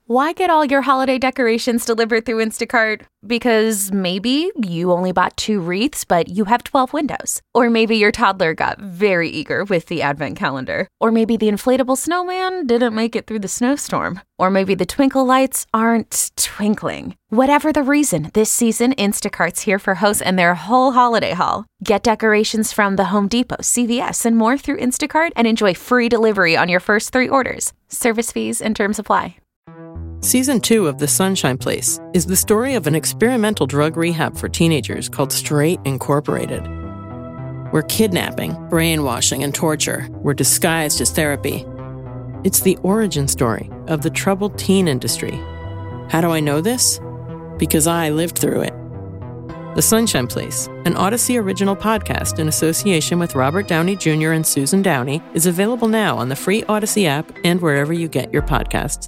Why get all your holiday decorations delivered through Instacart? Because maybe you only bought 2 wreaths, but you have 12 windows. Or maybe your toddler got very eager with the advent calendar. Or maybe the inflatable snowman didn't make it through the snowstorm. Or maybe the twinkle lights aren't twinkling. Whatever the reason, this season, Instacart's here for hosts and their whole holiday haul. Get decorations from the Home Depot, CVS, and more through Instacart and enjoy free delivery on your first 3 orders. Service fees and terms apply. Season 2 of The Sunshine Place is the story of an experimental drug rehab for teenagers called Straight Incorporated, where kidnapping, brainwashing, and torture were disguised as therapy. It's the origin story of the troubled teen industry. How do I know this? Because I lived through it. The Sunshine Place, an Odyssey original podcast in association with Robert Downey Jr. and Susan Downey, is available now on the free Odyssey app and wherever you get your podcasts.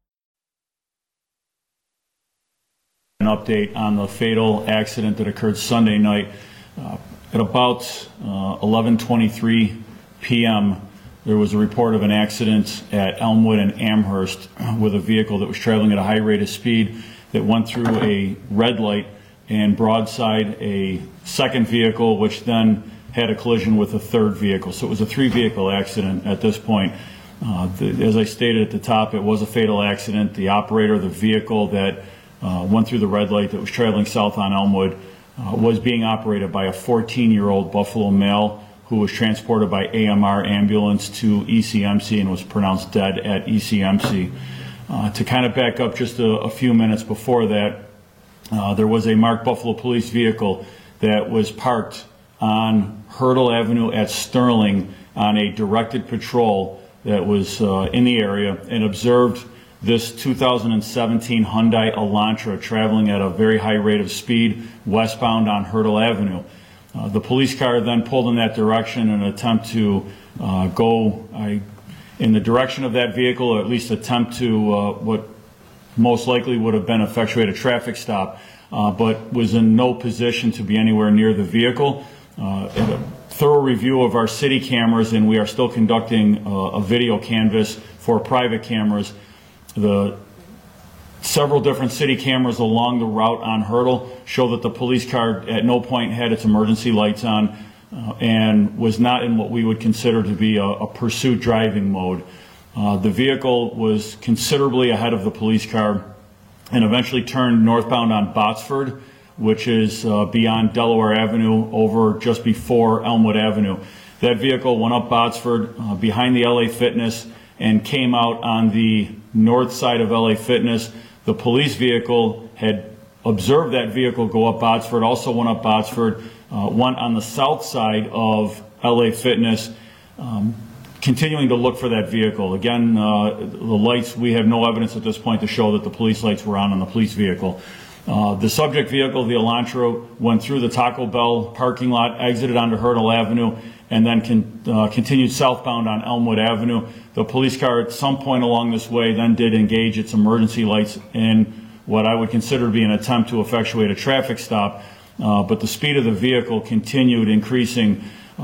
An update on the fatal accident that occurred Sunday night. At about 11:23 p.m., there was a report of an accident at Elmwood and Amherst with a vehicle that was traveling at a high rate of speed that went through a red light and broadside a second vehicle, which then had a collision with a third vehicle. So it was a 3-vehicle accident at this point. As I stated at the top, it was a fatal accident. The operator of the vehicle that went through the red light that was traveling south on Elmwood was being operated by a 14-year-old Buffalo male who was transported by AMR ambulance to ECMC and was pronounced dead at ECMC. To kind of back up just a few minutes before that, there was a marked Buffalo police vehicle that was parked on Hurdle Avenue at Sterling on a directed patrol that was in the area and observed this 2017 Hyundai Elantra traveling at a very high rate of speed westbound on Hurdle Avenue. The police car then pulled in that direction in an attempt to go in the direction of that vehicle, or at least attempt to what most likely would have been effectuate a traffic stop, but was in no position to be anywhere near the vehicle. A thorough review of our city cameras, and we are still conducting a video canvass for private cameras. The several different city cameras along the route on Hurdle show that the police car at no point had its emergency lights on and was not in what we would consider to be a pursuit driving mode. The vehicle was considerably ahead of the police car and eventually turned northbound on Botsford, which is beyond Delaware Avenue over just before Elmwood Avenue. That vehicle went up Botsford behind the LA Fitness and came out on the north side of LA Fitness. The police vehicle had observed that vehicle go up Botsford, also went up Botsford, went on the south side of LA Fitness, continuing to look for that vehicle. Again, the lights, we have no evidence at this point to show that the police lights were on the police vehicle. The subject vehicle, the Elantra, went through the Taco Bell parking lot, exited onto Hurdle Avenue, and then continued southbound on Elmwood Avenue. The police car at some point along this way then did engage its emergency lights in what I would consider to be an attempt to effectuate a traffic stop, but the speed of the vehicle continued increasing.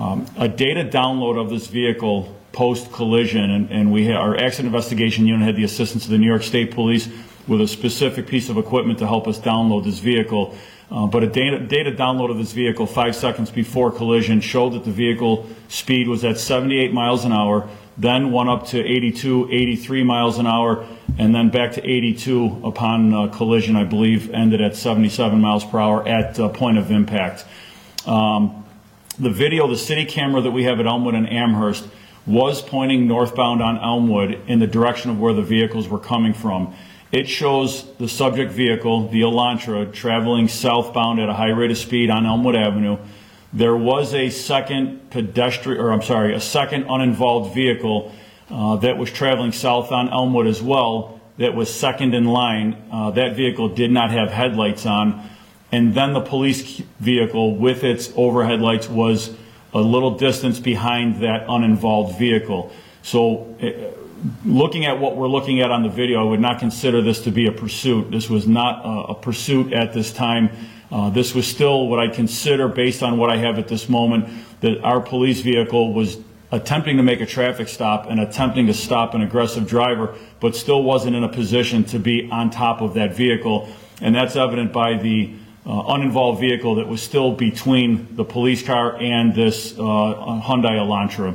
A data download of this vehicle post-collision, and our accident investigation unit had the assistance of the New York State Police with a specific piece of equipment to help us download this vehicle. But a data download of this vehicle 5 seconds before collision showed that the vehicle speed was at 78 miles an hour, then went up to 82, 83 miles an hour, and then back to 82 upon collision, I believe, ended at 77 miles per hour at point of impact. The video, the city camera that we have at Elmwood and Amherst, was pointing northbound on Elmwood in the direction of where the vehicles were coming from. It shows the subject vehicle, the Elantra, traveling southbound at a high rate of speed on Elmwood Avenue. There was a second a second uninvolved vehicle that was traveling south on Elmwood as well, that was second in line. That vehicle did not have headlights on. And then the police vehicle with its overhead lights was a little distance behind that uninvolved vehicle. So looking at what we're looking at on the video, I would not consider this to be a pursuit. This was not a pursuit at this time. This was still what I consider, based on what I have at this moment, that our police vehicle was attempting to make a traffic stop and attempting to stop an aggressive driver, but still wasn't in a position to be on top of that vehicle. And that's evident by the uninvolved vehicle that was still between the police car and this Hyundai Elantra.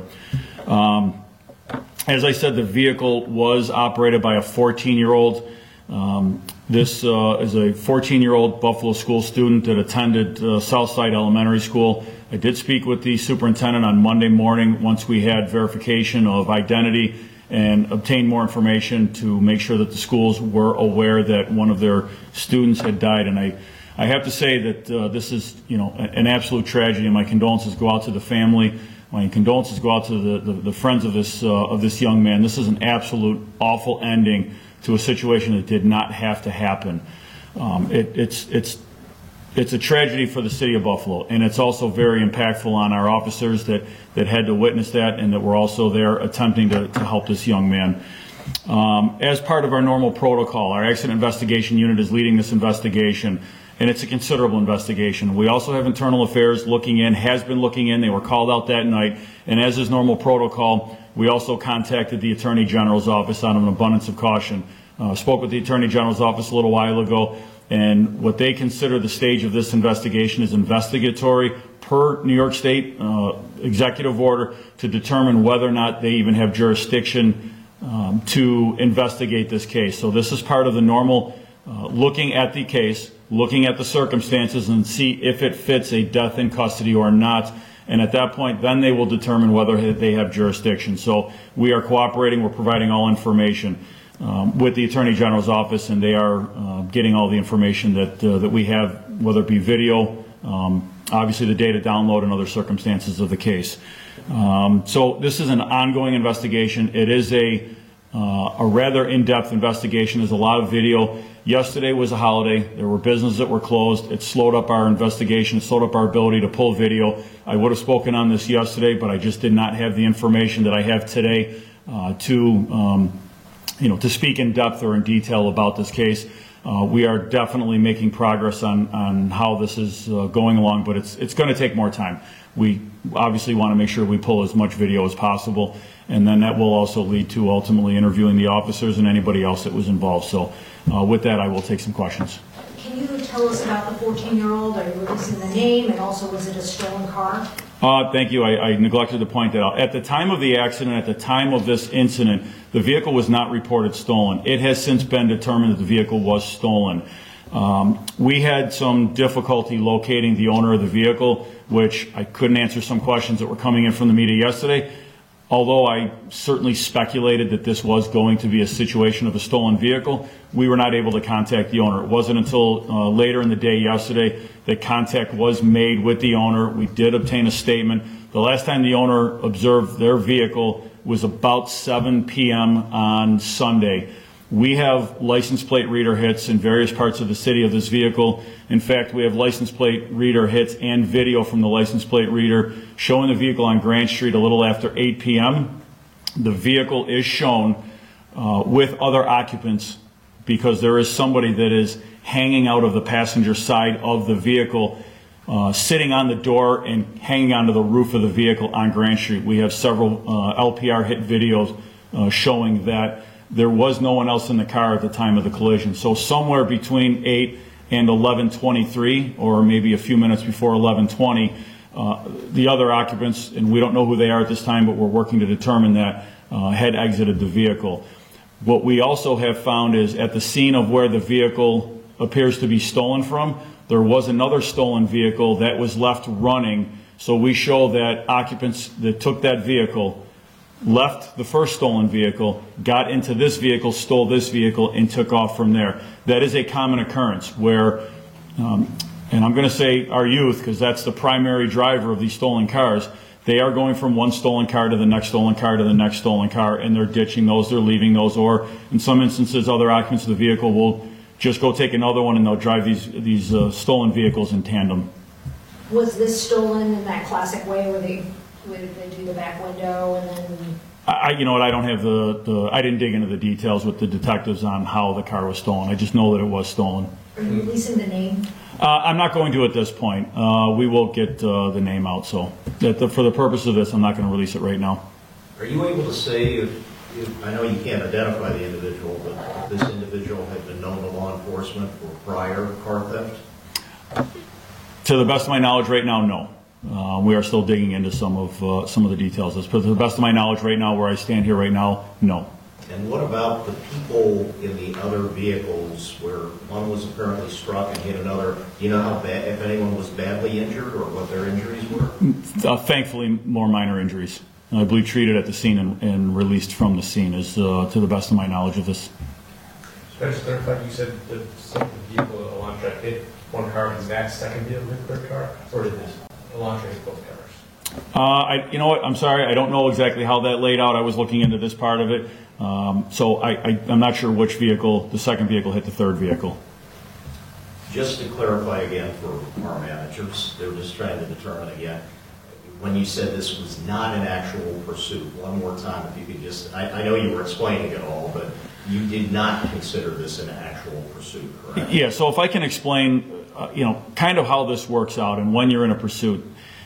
As I said, the vehicle was operated by a 14-year-old. This is a 14-year-old Buffalo school student that attended Southside Elementary School. I did speak with the superintendent on Monday morning once we had verification of identity and obtained more information to make sure that the schools were aware that one of their students had died. And I have to say that this is, an absolute tragedy, and my condolences go out to the family. My condolences go out to the friends of this young man. This is an absolute awful ending to a situation that did not have to happen. It's a tragedy for the city of Buffalo, and it's also very impactful on our officers that had to witness that and that were also there attempting to help this young man. As part of our normal protocol, our accident investigation unit is leading this investigation, and it's a considerable investigation. We also have internal affairs looking in, has been looking in. They were called out that night, and as is normal protocol, we also contacted the Attorney General's office out of an abundance of caution. Spoke with the Attorney General's office a little while ago, and what they consider the stage of this investigation is investigatory per New York State executive order to determine whether or not they even have jurisdiction to investigate this case. So this is part of the normal looking at the case, looking at the circumstances, and see if it fits a death in custody or not. And at that point, then they will determine whether they have jurisdiction. So we are cooperating. We're providing all information with the Attorney General's office, and they are getting all the information that we have, whether it be video, obviously the data download, and other circumstances of the case. So this is an ongoing investigation. It is a rather in-depth investigation. There's a lot of video. Yesterday was a holiday. There were businesses that were closed. It slowed up our investigation. It slowed up our ability to pull video. I would have spoken on this yesterday, but I just did not have the information that I have today to speak in depth or in detail about this case. We are definitely making progress on how this is going along, but it's going to take more time. We obviously want to make sure we pull as much video as possible, and then that will also lead to ultimately interviewing the officers and anybody else that was involved. So with that, I will take some questions. Can you tell us about the 14-year-old? Are you releasing the name, and also was it a stolen car? Thank you. I neglected to point that out. At the time of the accident, at the time of this incident, the vehicle was not reported stolen. It has since been determined that the vehicle was stolen. We had some difficulty locating the owner of the vehicle, which I couldn't answer some questions that were coming in from the media yesterday. Although I certainly speculated that this was going to be a situation of a stolen vehicle, we were not able to contact the owner. It wasn't until later in the day yesterday that contact was made with the owner. We did obtain a statement. The last time the owner observed their vehicle was about 7 p.m. on Sunday. We have license plate reader hits in various parts of the city of this vehicle. In fact, we have license plate reader hits and video from the license plate reader showing the vehicle on Grant Street a little after 8 p.m. The vehicle is shown with other occupants because there is somebody that is hanging out of the passenger side of the vehicle, sitting on the door and hanging onto the roof of the vehicle on Grant Street. We have several LPR hit videos showing that there was no one else in the car at the time of the collision. So somewhere between 8 and 11:23, or maybe a few minutes before 11:20, the other occupants, and we don't know who they are at this time, but we're working to determine that, had exited the vehicle. What we also have found is at the scene of where the vehicle appears to be stolen from, there was another stolen vehicle that was left running. So we show that occupants that took that vehicle left the first stolen vehicle, got into this vehicle, stole this vehicle, and took off from there. That is a common occurrence where, and I'm going to say our youth, because that's the primary driver of these stolen cars, they are going from one stolen car to the next stolen car to the next stolen car, and they're ditching those, they're leaving those, or in some instances, other occupants of the vehicle will just go take another one and they'll drive these stolen vehicles in tandem. Was this stolen in that classic way where they do the back window and then? You know what? I don't have I didn't dig into the details with the detectives on how the car was stolen. I just know that it was stolen. Are you releasing the name? I'm not going to at this point. We will get the name out. So For the purpose of this, I'm not going to release it right now. Are you able to say if I know you can't identify the individual, but if this individual had been known to law enforcement for prior car theft? To the best of my knowledge right now, no. We are still digging into some of the details. But to the best of my knowledge right now, where I stand here right now, no. And what about the people in the other vehicles where one was apparently struck and hit another? Do you know how bad, if anyone was badly injured or what their injuries were? Thankfully, more minor injuries. I believe treated at the scene and released from the scene is to the best of my knowledge of this. Just to clarify, you said the vehicle Elantra hit one car and that second vehicle hit the third car? Or did this Elantra hit both cars? You know what? I'm sorry. I don't know exactly how that laid out. I was looking into this part of it. So I'm not sure which vehicle, the second vehicle hit the third vehicle. Just to clarify again for our managers, they're just trying to determine again, when you said this was not an actual pursuit, one more time, if you could just, I know you were explaining it all, but you did not consider this an actual pursuit, correct? Yeah, so if I can explain, kind of how this works out and when you're in a pursuit.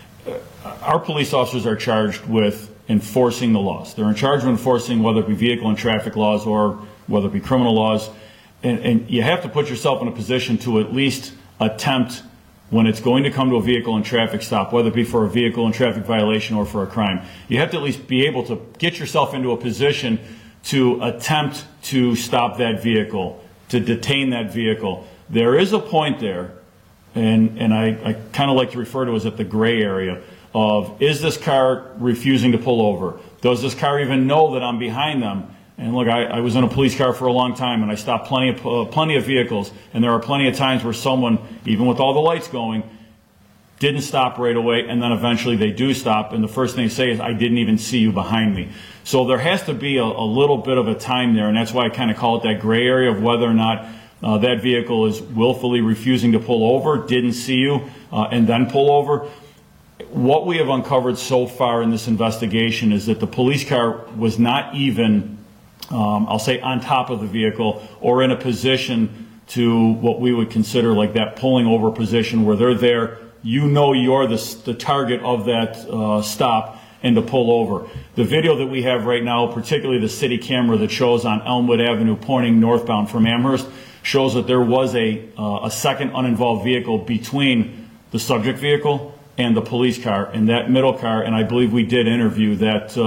Our police officers are charged with enforcing the laws. They're in charge of enforcing whether it be vehicle and traffic laws or whether it be criminal laws. And you have to put yourself in a position to at least attempt, when it's going to come to a vehicle and traffic stop, whether it be for a vehicle and traffic violation or for a crime, you have to at least be able to get yourself into a position to attempt to stop that vehicle, to detain that vehicle. There is a point there, and I kind of like to refer to it as at the gray area of, is this car refusing to pull over? Does this car even know that I'm behind them? And look, I was in a police car for a long time, and I stopped plenty of vehicles, and there are plenty of times where someone, even with all the lights going, didn't stop right away, and then eventually they do stop, and the first thing they say is, I didn't even see you behind me. So there has to be a little bit of a time there, and that's why I kind of call it that gray area of whether or not that vehicle is willfully refusing to pull over, didn't see you, and then pull over. What we have uncovered so far in this investigation is that the police car was not even, I'll say, on top of the vehicle or in a position to what we would consider like that pulling over position where they're there, you know you're the target of that stop, and to pull over. The video that we have right now, particularly the city camera that shows on Elmwood Avenue pointing northbound from Amherst, shows that there was a second uninvolved vehicle between the subject vehicle and the police car, in that middle car, and I believe we did interview that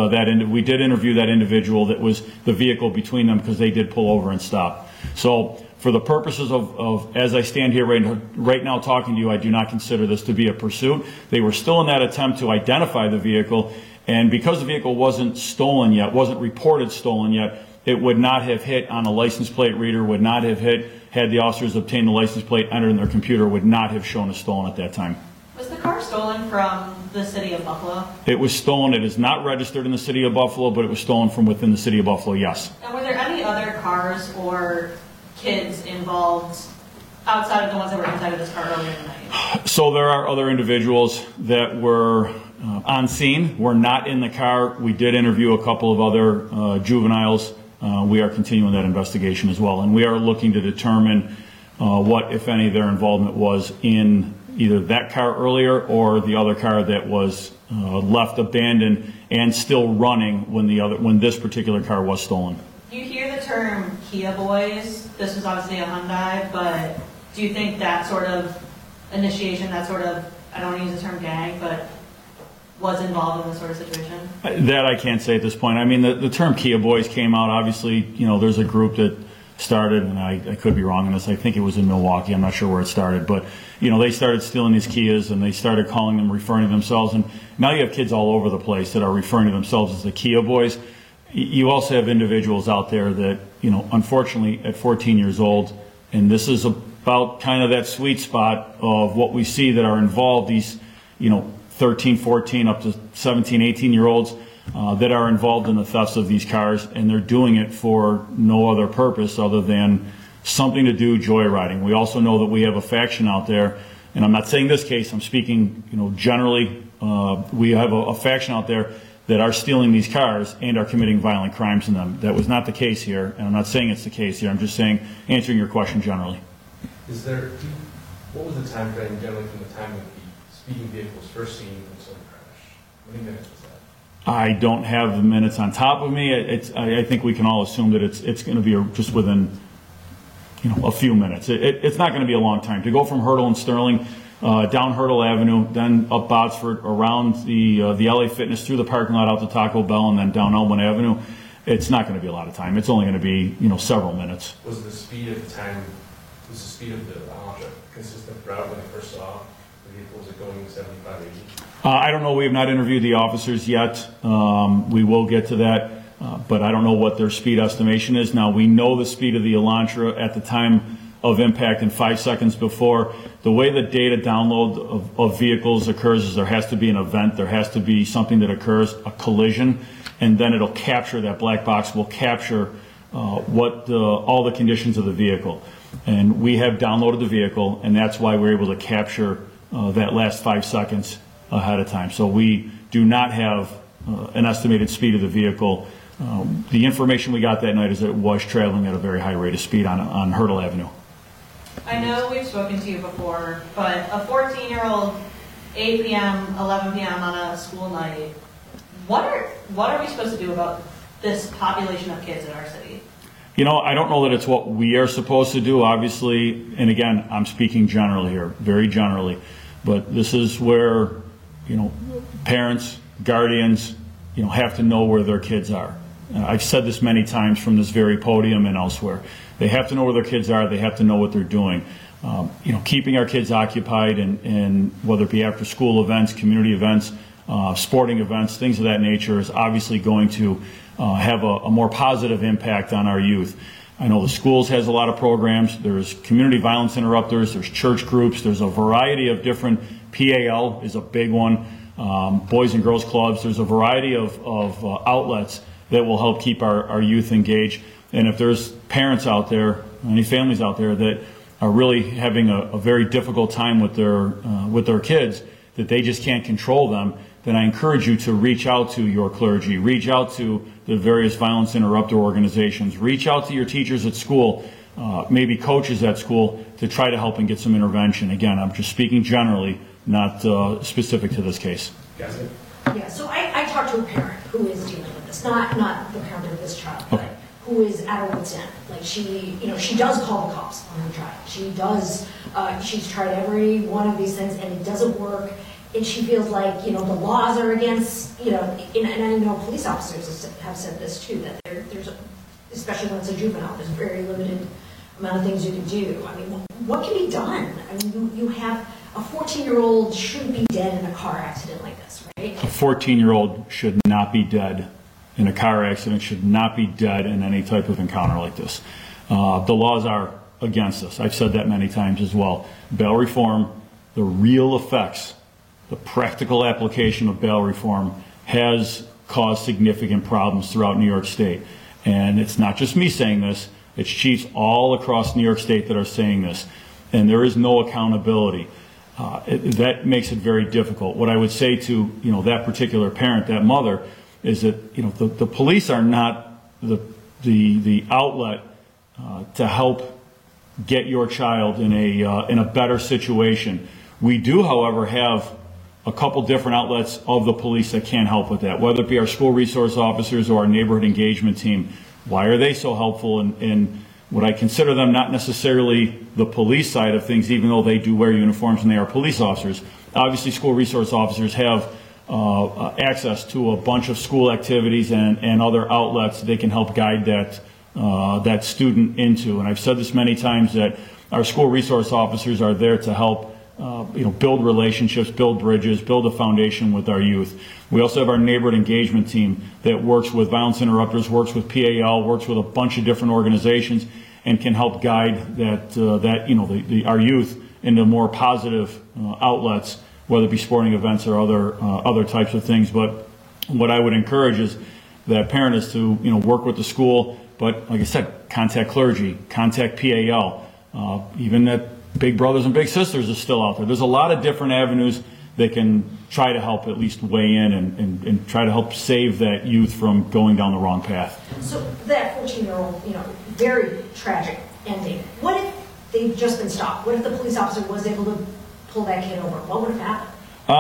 individual that was the vehicle between them, because they did pull over and stop. So for the purposes of as I stand here right now talking to you, I do not consider this to be a pursuit. They were still in that attempt to identify the vehicle, and because the vehicle wasn't stolen yet, wasn't reported stolen yet, it would not have hit on a license plate reader, would not have hit, had the officers obtained the license plate, entered in their computer, would not have shown as stolen at that time. Was the car stolen from the city of Buffalo? It was stolen. It is not registered in the city of Buffalo, but it was stolen from within the city of Buffalo, yes. And were there any other cars or kids involved outside of the ones that were inside of this car earlier in the night? So there are other individuals that were on scene, were not in the car. We did interview a couple of other juveniles. We are continuing that investigation as well, and we are looking to determine what, if any, their involvement was in either that car earlier or the other car that was left abandoned and still running when this particular car was stolen. You hear the term Kia Boys. This was obviously a Hyundai, but do you think that sort of initiation, that sort of, I don't want to use the term gang, but was involved in this sort of situation? That I can't say at this point. I mean, the term Kia Boys came out, obviously, there's a group that started, and I could be wrong on this, I think it was in Milwaukee, I'm not sure where it started, but they started stealing these Kias, and they started calling them, referring to themselves, and now you have kids all over the place that are referring to themselves as the Kia Boys. You also have individuals out there that, unfortunately at 14 years old, and this is about kind of that sweet spot of what we see that are involved, these, 13, 14, up to 17, 18-year-olds that are involved in the thefts of these cars, and they're doing it for no other purpose other than something to do joyriding. We also know that we have a faction out there, and I'm not saying this case, I'm speaking, generally, we have a faction out there that are stealing these cars and are committing violent crimes in them. That was not the case here, and I'm not saying it's the case here, I'm just saying, answering your question generally. What was the time frame generally from the time of the speeding vehicle was first seen until the crash? How many minutes was that? I don't have the minutes on top of me. I think we can all assume that it's going to be just within, a few minutes. It's not going to be a long time to go from Hurdle and Sterling down Hurdle Avenue, then up Botsford, around the LA Fitness, through the parking lot out to Taco Bell, and then down Elmwood Avenue. It's not going to be a lot of time. It's only going to be several minutes. Was the speed of the consistent throughout when I first saw the vehicle? Was it going 75, 80? I don't know. We have not interviewed the officers yet. We will get to that, but I don't know what their speed estimation is. Now, we know the speed of the Elantra at the time of impact and 5 seconds before. The way the data download of vehicles occurs is there has to be an event. There has to be something that occurs, a collision, and then it'll capture, that black box will capture all the conditions of the vehicle. And we have downloaded the vehicle, and that's why we're able to capture that last 5 seconds ahead of time. So we do not have an estimated speed of the vehicle. The information we got that night is that it was traveling at a very high rate of speed on Hurdle Avenue. I know we've spoken to you before, but a 14-year-old, 8 p.m., 11 p.m. on a school night, what are we supposed to do about this population of kids in our city? I don't know that it's what we are supposed to do, obviously, and again, I'm speaking generally here, very generally, but this is where, parents, guardians, have to know where their kids are. I've said this many times from this very podium and elsewhere. They have to know where their kids are. They have to know what they're doing. Keeping our kids occupied and whether it be after school events, community events, sporting events, things of that nature is obviously going to have a more positive impact on our youth. I know the schools has a lot of programs. There's community violence interrupters. There's church groups. There's a variety of different, PAL is a big one, Boys and Girls Clubs. There's a variety of outlets that will help keep our youth engaged. And if there's parents out there, any families out there that are really having a very difficult time with their kids, that they just can't control them, then I encourage you to reach out to your clergy, reach out to the various violence interrupter organizations, reach out to your teachers at school, maybe coaches at school, to try to help and get some intervention. Again, I'm just speaking generally, not specific to this case. Yeah, so I talked to a parent who is dealing with this, not the parent of this child, but Okay. who is at her wit's end. Like she does call the cops on her child. She does, she's tried every one of these things and it doesn't work. And she feels like, the laws are against, and I know police officers have said this too, that there's, especially when it's a juvenile, there's very limited amount of things you can do. I mean, what can be done? I mean, you have a 14-year-old shouldn't be dead in a car accident like this, right? A 14-year-old should not be dead in a car accident, should not be dead in any type of encounter like this. The laws are against us. I've said that many times as well. Bail reform, the real effects, the practical application of bail reform has caused significant problems throughout New York State. And it's not just me saying this, it's chiefs all across New York State that are saying this. And there is no accountability. That makes it very difficult. What I would say to that particular parent, that mother, is that the police are not the outlet to help get your child in a better situation. We do, however, have a couple different outlets of the police that can help with that, whether it be our school resource officers or our neighborhood engagement team. Why are they so helpful in what I consider them not necessarily the police side of things, even though they do wear uniforms and they are police officers? Obviously, school resource officers have access to a bunch of school activities and other outlets they can help guide that student into. And I've said this many times, that our school resource officers are there to help build relationships, build bridges, build a foundation with our youth. We also have our neighborhood engagement team that works with violence interrupters, works with PAL, works with a bunch of different organizations, and can help guide our youth into more positive outlets, whether it be sporting events or other types of things. But what I would encourage is that parent is to work with the school, but like I said, contact clergy, contact PAL, even that Big Brothers and Big Sisters is still out there. There's a lot of different avenues that can try to help at least weigh in and try to help save that youth from going down the wrong path. So that 14-year-old, very tragic ending. What if they'd just been stopped? What if the police officer was able to pull that kid over? What would have happened?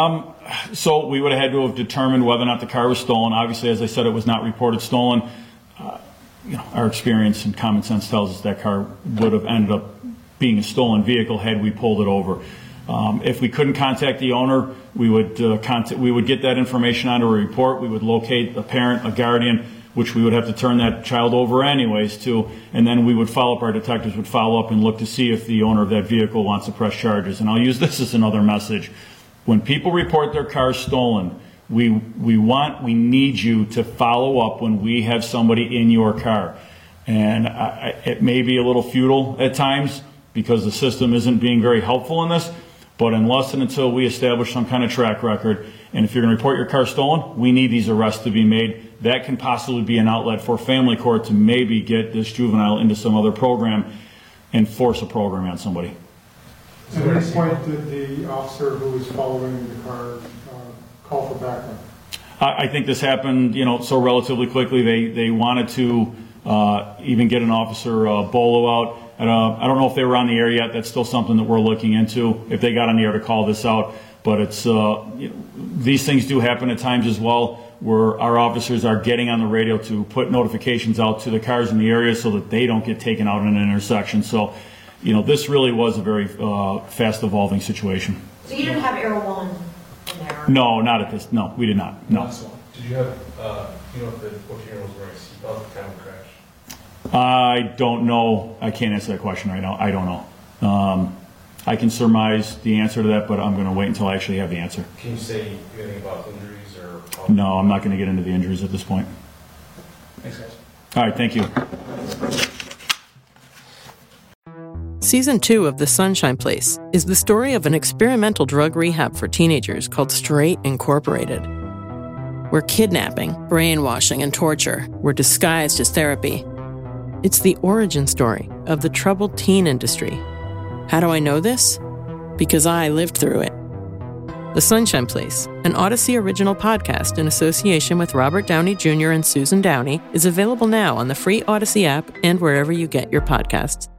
So we would have had to have determined whether or not the car was stolen. Obviously, as I said, it was not reported stolen. Our experience and common sense tells us that car would have ended up being a stolen vehicle had we pulled it over. If we couldn't contact the owner, we would get that information onto a report. We would locate a parent, a guardian, which we would have to turn that child over anyways to, and then we would follow up, our detectives would follow up and look to see if the owner of that vehicle wants to press charges. And I'll use this as another message. When people report their car stolen, we need you to follow up when we have somebody in your car. And it may be a little futile at times because the system isn't being very helpful in this, but unless and until we establish some kind of track record, and if you're going to report your car stolen, we need these arrests to be made. That can possibly be an outlet for family court to maybe get this juvenile into some other program and force a program on somebody. At what point did the officer who was following the car call for backup? I think this happened, so relatively quickly. They wanted to even get an officer, Bolo, out. I don't know if they were on the air yet. That's still something that we're looking into, if they got on the air to call this out. But it's these things do happen at times as well, where our officers are getting on the radio to put notifications out to the cars in the area so that they don't get taken out in an intersection. So, this really was a very fast evolving situation. So you didn't have Air 1 in there? No, not at this. No, we did not. No. Did you have, if the 14-year-old was wearing a seatbelt at the time of the crash? I don't know. I can't answer that question right now. I don't know. I can surmise the answer to that, but I'm going to wait until I actually have the answer. Can you say anything about injuries or? No, I'm not going to get into the injuries at this point. Thanks, guys. All right, thank you. Season 2 of The Sunshine Place is the story of an experimental drug rehab for teenagers called Straight Incorporated, where kidnapping, brainwashing, and torture were disguised as therapy. It's the origin story of the troubled teen industry. How do I know this? Because I lived through it. The Sunshine Place, an Odyssey original podcast in association with Robert Downey Jr. and Susan Downey, is available now on the free Odyssey app and wherever you get your podcasts.